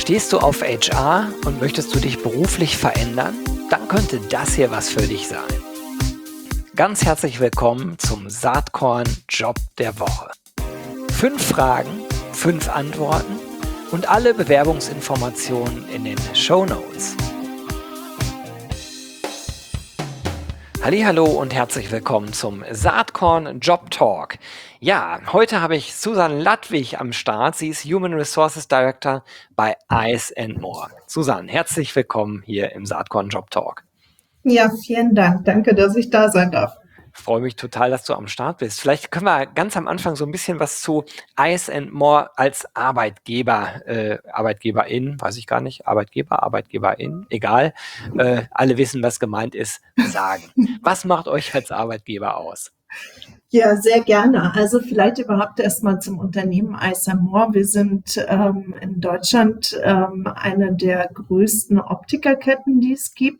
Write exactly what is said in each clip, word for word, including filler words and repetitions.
Stehst du auf H R und möchtest du dich beruflich verändern? Dann könnte das hier was für dich sein. Ganz herzlich willkommen zum Saatkorn Job der Woche. Fünf Fragen, fünf Antworten und alle Bewerbungsinformationen in den Shownotes. Hallihallo und herzlich willkommen zum Saatkorn Job Talk. Ja, heute habe ich Susan Ladwig am Start. Sie ist Human Resources Director bei Eyes and More. Susan, herzlich willkommen hier im Saatkorn Job Talk. Ja, vielen Dank. Danke, dass ich da sein darf. Ich freue mich total, dass du am Start bist. Vielleicht können wir ganz am Anfang so ein bisschen was zu Eyes and More als Arbeitgeber, äh, Arbeitgeberin, weiß ich gar nicht, Arbeitgeber, Arbeitgeberin, egal. Äh, alle wissen, was gemeint ist, sagen. Was macht euch als Arbeitgeber aus? Ja, sehr gerne. Also vielleicht überhaupt erstmal zum Unternehmen Eyes and More. Wir sind ähm, in Deutschland ähm, eine der größten Optikerketten, die es gibt.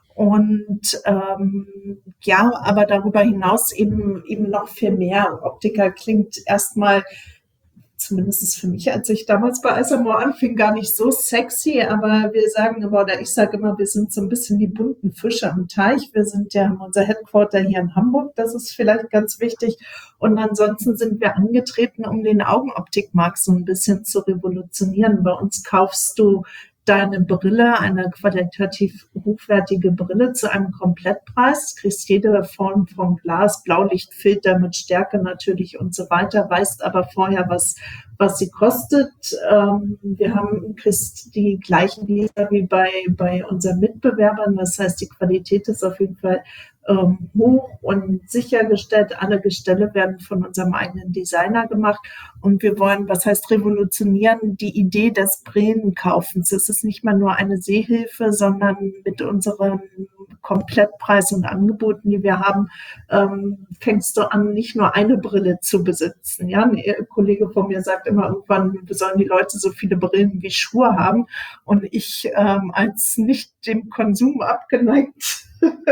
Und ähm, ja, aber darüber hinaus eben eben noch viel mehr. Optiker klingt erstmal, zumindest für mich, als ich damals bei Eyes and More anfing, gar nicht so sexy, aber wir sagen immer, oder ich sage immer, wir sind so ein bisschen die bunten Fische am Teich. Wir sind ja, haben unser Headquarter hier in Hamburg, das ist vielleicht ganz wichtig. Und ansonsten sind wir angetreten, um den Augenoptikmarkt so ein bisschen zu revolutionieren. Bei uns kaufst du deine Brille, eine qualitativ hochwertige Brille zu einem Komplettpreis, kriegst jede Form von Glas, Blaulichtfilter mit Stärke natürlich und so weiter, weißt aber vorher, was was sie kostet. Ähm, wir haben kriegst die gleichen Gläser wie bei bei unseren Mitbewerbern, das heißt, die Qualität ist auf jeden Fall ähm, hoch und sichergestellt. Alle Gestelle werden von unserem eigenen Designer gemacht und wir wollen, was heißt revolutionieren, die Idee des Brillenkaufens. Es ist nicht mal nur eine Sehhilfe, sondern mit unseren Komplettpreis und Angeboten, die wir haben, ähm, fängst du an, nicht nur eine Brille zu besitzen. Ja, ein Kollege von mir sagt immer, irgendwann sollen die Leute so viele Brillen wie Schuhe haben. Und ich ähm, als nicht dem Konsum abgeneigt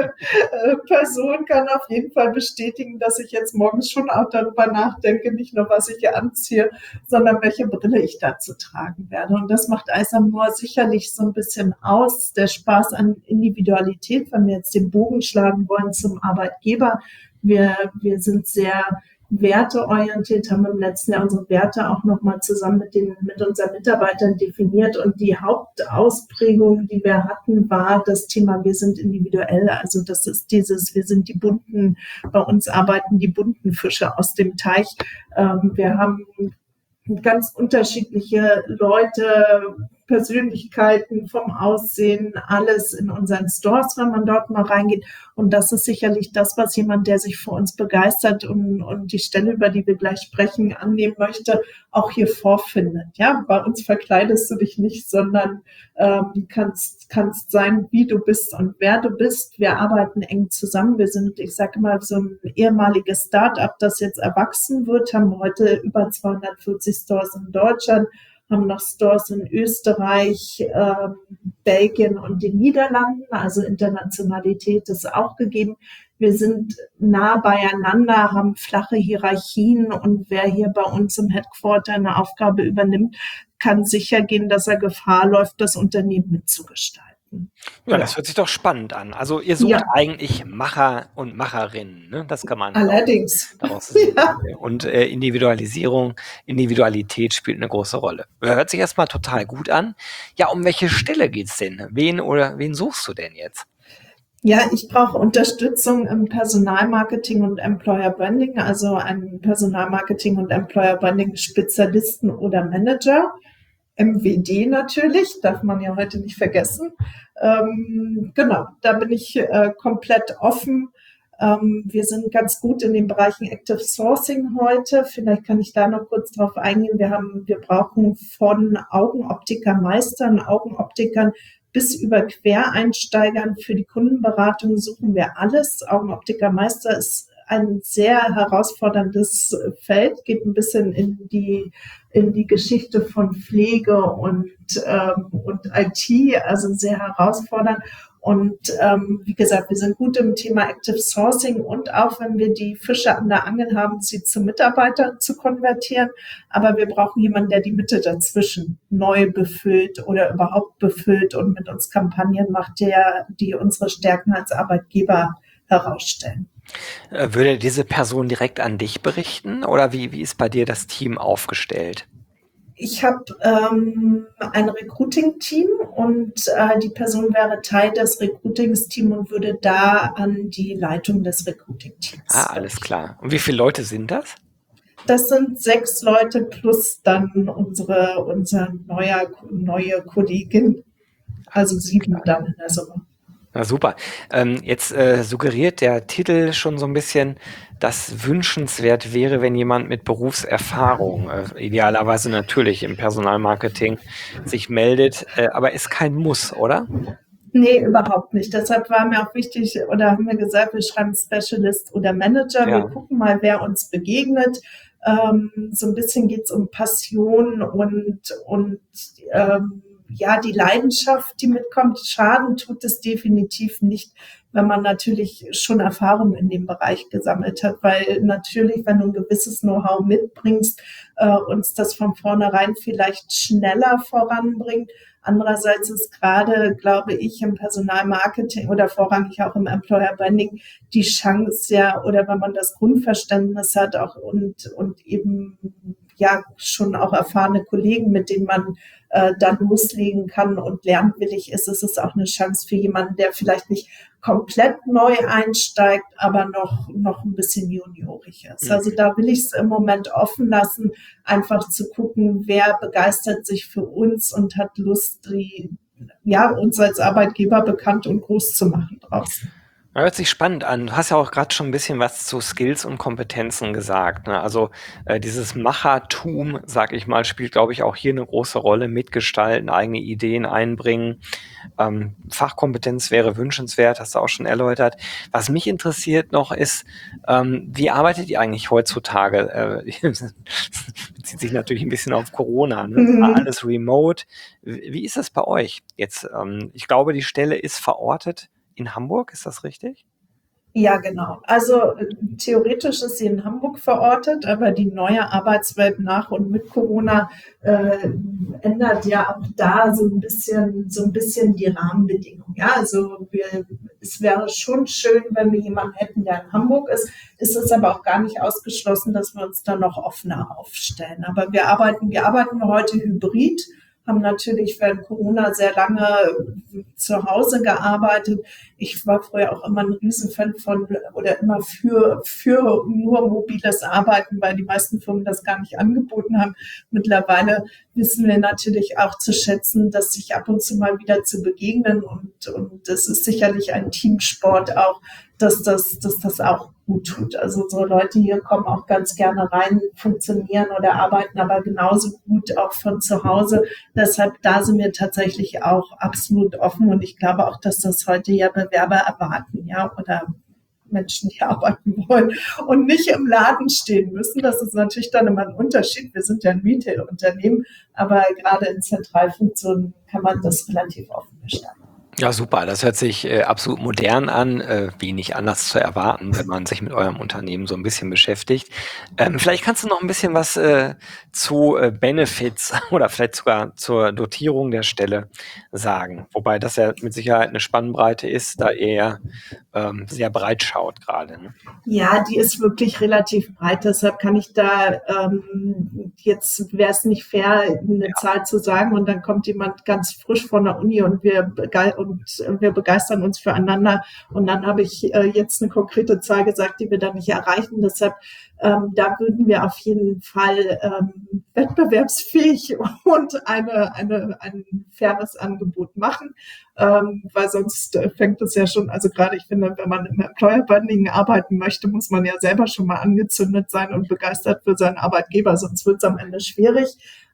Person kann auf jeden Fall bestätigen, dass ich jetzt morgens schon auch darüber nachdenke, nicht nur, was ich hier anziehe, sondern welche Brille ich dazu tragen werde. Und das macht Eyes and More sicherlich so ein bisschen aus, der Spaß an Individualität, wenn wir jetzt den Bogen schlagen wollen zum Arbeitgeber. Wir, wir sind sehr werteorientiert, haben im letzten Jahr unsere Werte auch nochmal zusammen mit den, mit unseren Mitarbeitern definiert. Und die Hauptausprägung, die wir hatten, war das Thema, wir sind individuell. Also das ist dieses, wir sind die bunten, bei uns arbeiten die bunten Fische aus dem Teich. Ähm, wir haben ganz unterschiedliche Leute, Persönlichkeiten, vom Aussehen, alles in unseren Stores, wenn man dort mal reingeht. Und das ist sicherlich das, was jemand, der sich für uns begeistert und, und die Stelle, über die wir gleich sprechen, annehmen möchte, auch hier vorfindet. Ja, bei uns verkleidest du dich nicht, sondern ähm, kannst, kannst sein, wie du bist und wer du bist. Wir arbeiten eng zusammen. Wir sind, ich sage mal, so ein ehemaliges Start-up, das jetzt erwachsen wird, haben heute über zweihundertvierzig Stores in Deutschland, haben noch Stores in Österreich, ähm, Belgien und den Niederlanden, also Internationalität ist auch gegeben. Wir sind nah beieinander, haben flache Hierarchien und wer hier bei uns im Headquarter eine Aufgabe übernimmt, kann sicher gehen, dass er Gefahr läuft, das Unternehmen mitzugestalten. Ja, das hört sich doch spannend an. Also ihr sucht Ja. eigentlich Macher und Macherinnen, ne? Das kann man Allerdings. daraus sehen. Ja. Und äh, Individualisierung, Individualität spielt eine große Rolle. Hört sich erstmal total gut an. Ja, um welche Stelle geht's denn? Wen oder wen suchst du denn jetzt? Ja, ich brauche Unterstützung im Personalmarketing und Employer Branding, also einen Personalmarketing und Employer Branding Spezialisten oder Manager. M W D natürlich, darf man ja heute nicht vergessen. Ähm, genau, da bin ich äh, komplett offen. Ähm, wir sind ganz gut in den Bereichen Active Sourcing heute. Vielleicht kann ich da noch kurz drauf eingehen. Wir haben, wir brauchen von Augenoptikermeistern, Augenoptikern bis über Quereinsteigern für die Kundenberatung suchen wir alles. Augenoptikermeister ist ein sehr herausforderndes Feld, geht ein bisschen in die, in die Geschichte von Pflege und, ähm, und I T, also sehr herausfordernd. Und ähm, wie gesagt, wir sind gut im Thema Active Sourcing und auch wenn wir die Fische an der Angel haben, sie zu Mitarbeitern zu konvertieren. Aber wir brauchen jemanden, der die Mitte dazwischen neu befüllt oder überhaupt befüllt und mit uns Kampagnen macht, der, die unsere Stärken als Arbeitgeber herausstellen. Äh, Würde diese Person direkt an dich berichten oder wie, wie ist bei dir das Team aufgestellt? Ich habe ähm, ein Recruiting-Team und äh, die Person wäre Teil des Recruitings-Teams und würde da an die Leitung des Recruiting-Teams. Ah, alles klar. Und wie viele Leute sind das? Das sind sechs Leute plus dann unsere, unsere neue, neue Kollegin, also sieben dann in der Summe. Na super. Ähm, jetzt äh, suggeriert der Titel schon so ein bisschen, dass wünschenswert wäre, wenn jemand mit Berufserfahrung, äh, idealerweise natürlich im Personalmarketing, sich meldet, äh, aber ist kein Muss, oder? Nee, überhaupt nicht. Deshalb war mir auch wichtig, oder haben wir gesagt, wir schreiben Specialist oder Manager. Ja. Wir gucken mal, wer uns begegnet. Ähm, so ein bisschen geht's um Passion und, und ähm, ja, die Leidenschaft, die mitkommt. Schaden tut es definitiv nicht, wenn man natürlich schon Erfahrung in dem Bereich gesammelt hat, weil natürlich, wenn du ein gewisses Know-how mitbringst, äh, uns das von vornherein vielleicht schneller voranbringt. Andererseits ist gerade, glaube ich, im Personalmarketing oder vorrangig auch im Employer Branding die Chance ja, oder wenn man das Grundverständnis hat auch und, und eben ja schon auch erfahrene Kollegen, mit denen man äh, dann loslegen kann und lernwillig ist, ist es auch eine Chance für jemanden, der vielleicht nicht komplett neu einsteigt, aber noch, noch ein bisschen juniorig ist. Also da will ich es im Moment offen lassen, einfach zu gucken, wer begeistert sich für uns und hat Lust, die, ja, uns als Arbeitgeber bekannt und groß zu machen draußen. Hört sich spannend an. Du hast ja auch gerade schon ein bisschen was zu Skills und Kompetenzen gesagt, ne? Also äh, dieses Machertum, sag ich mal, spielt, glaube ich, auch hier eine große Rolle. Mitgestalten, eigene Ideen einbringen. Ähm, Fachkompetenz wäre wünschenswert, hast du auch schon erläutert. Was mich interessiert noch ist, ähm, wie arbeitet ihr eigentlich heutzutage? Äh, bezieht sich natürlich ein bisschen auf Corona, ne? Mhm. Alles remote. Wie wie ist das bei euch jetzt? Ähm, ich glaube, die Stelle ist verortet in Hamburg, ist das richtig? Ja, genau. Also äh, theoretisch ist sie in Hamburg verortet, aber die neue Arbeitswelt nach und mit Corona äh, ändert ja auch da so ein bisschen, so ein bisschen die Rahmenbedingungen. Ja, also wir, es wäre schon schön, wenn wir jemanden hätten, der in Hamburg ist. Ist es aber auch gar nicht ausgeschlossen, dass wir uns da noch offener aufstellen. Aber wir arbeiten, wir arbeiten heute hybrid, haben natürlich während Corona sehr lange zu Hause gearbeitet. Ich war früher auch immer ein Riesenfan von oder immer für, für nur mobiles Arbeiten, weil die meisten Firmen das gar nicht angeboten haben. Mittlerweile wissen wir natürlich auch zu schätzen, dass sich ab und zu mal wieder zu begegnen und, und das ist sicherlich ein Teamsport auch, dass das, dass das auch gut tut. Also so Leute hier kommen auch ganz gerne rein, funktionieren oder arbeiten aber genauso gut auch von zu Hause. Deshalb, da sind wir tatsächlich auch absolut offen und ich glaube auch, dass das heute ja Bewerber erwarten, ja, oder Menschen, die arbeiten wollen und nicht im Laden stehen müssen. Das ist natürlich dann immer ein Unterschied. Wir sind ja ein Retail-Unternehmen, aber gerade in Zentralfunktionen kann man das relativ offen gestalten. Ja, super. Das hört sich äh, absolut modern an, äh, wenig anders zu erwarten, wenn man sich mit eurem Unternehmen so ein bisschen beschäftigt. Ähm, vielleicht kannst du noch ein bisschen was äh, zu äh, Benefits oder vielleicht sogar zur Dotierung der Stelle sagen. Wobei das ja mit Sicherheit eine Spannbreite ist, da ihr ja ähm, sehr breit schaut gerade. Ne? Ja, die ist wirklich relativ breit. Deshalb kann ich da ähm, jetzt wäre es nicht fair, eine Ja. Zahl zu sagen und dann kommt jemand ganz frisch von der Uni und wir bege- und wir begeistern uns füreinander und dann habe ich äh, jetzt eine konkrete Zahl gesagt, die wir dann nicht erreichen. Deshalb ähm, da würden wir auf jeden Fall ähm, wettbewerbsfähig und eine, eine, ein faires Angebot machen, ähm, weil sonst äh, fängt es ja schon, also gerade ich finde, wenn man im Employer Branding arbeiten möchte, muss man ja selber schon mal angezündet sein und begeistert für seinen Arbeitgeber, sonst wird es am Ende schwierig.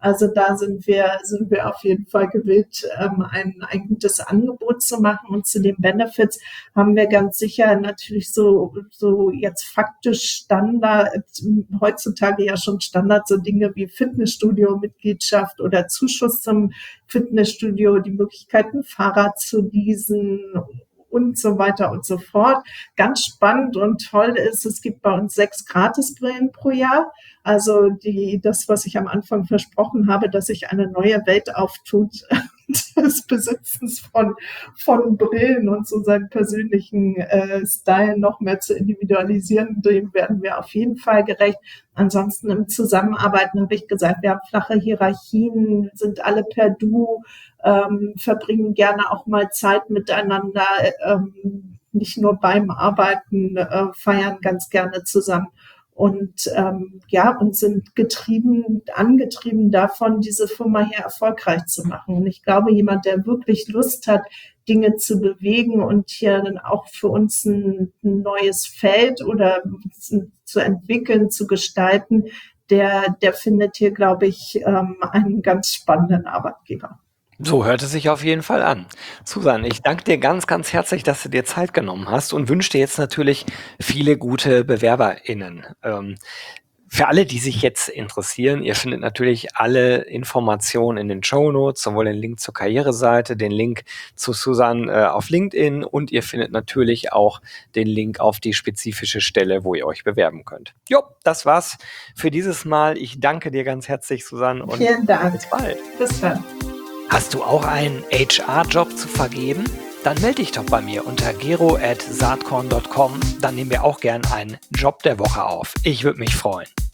Also da sind wir, sind wir auf jeden Fall gewillt, ähm, ein, ein gutes Angebot zu machen. Und zu den Benefits haben wir ganz sicher natürlich so, so jetzt faktisch Standard, heutzutage ja schon Standard, so Dinge wie Fitnessstudio-Mitgliedschaft oder Zuschuss zum Fitnessstudio, die Möglichkeit, ein Fahrrad zu leasen und so weiter und so fort. Ganz spannend und toll ist, es gibt bei uns sechs Gratisbrillen pro Jahr. Also die, das, was ich am Anfang versprochen habe, dass sich eine neue Welt auftut, des Besitzens von, von Brillen und so seinen persönlichen äh, Style noch mehr zu individualisieren, dem werden wir auf jeden Fall gerecht. Ansonsten im Zusammenarbeiten habe ich gesagt, wir haben flache Hierarchien, sind alle per Du, ähm, verbringen gerne auch mal Zeit miteinander, ähm, nicht nur beim Arbeiten, äh, feiern ganz gerne zusammen. Und ähm, ja, und sind getrieben, angetrieben davon, diese Firma hier erfolgreich zu machen. Und ich glaube, jemand, der wirklich Lust hat, Dinge zu bewegen und hier dann auch für uns ein, ein neues Feld oder zu entwickeln, zu gestalten, der, der findet hier, glaube ich, ähm, einen ganz spannenden Arbeitgeber. So hört es sich auf jeden Fall an. Susan, ich danke dir ganz, ganz herzlich, dass du dir Zeit genommen hast und wünsche dir jetzt natürlich viele gute BewerberInnen. Ähm, für alle, die sich jetzt interessieren, ihr findet natürlich alle Informationen in den Shownotes, sowohl den Link zur Karriereseite, den Link zu Susan äh, auf LinkedIn und ihr findet natürlich auch den Link auf die spezifische Stelle, wo ihr euch bewerben könnt. Jo, das war's für dieses Mal. Ich danke dir ganz herzlich, Susan, und Vielen Dank. bis bald. Bis dann. Hast du auch einen H R-Job zu vergeben? Dann melde dich doch bei mir unter gero at saatkorn punkt com. Dann nehmen wir auch gern einen Job der Woche auf. Ich würde mich freuen.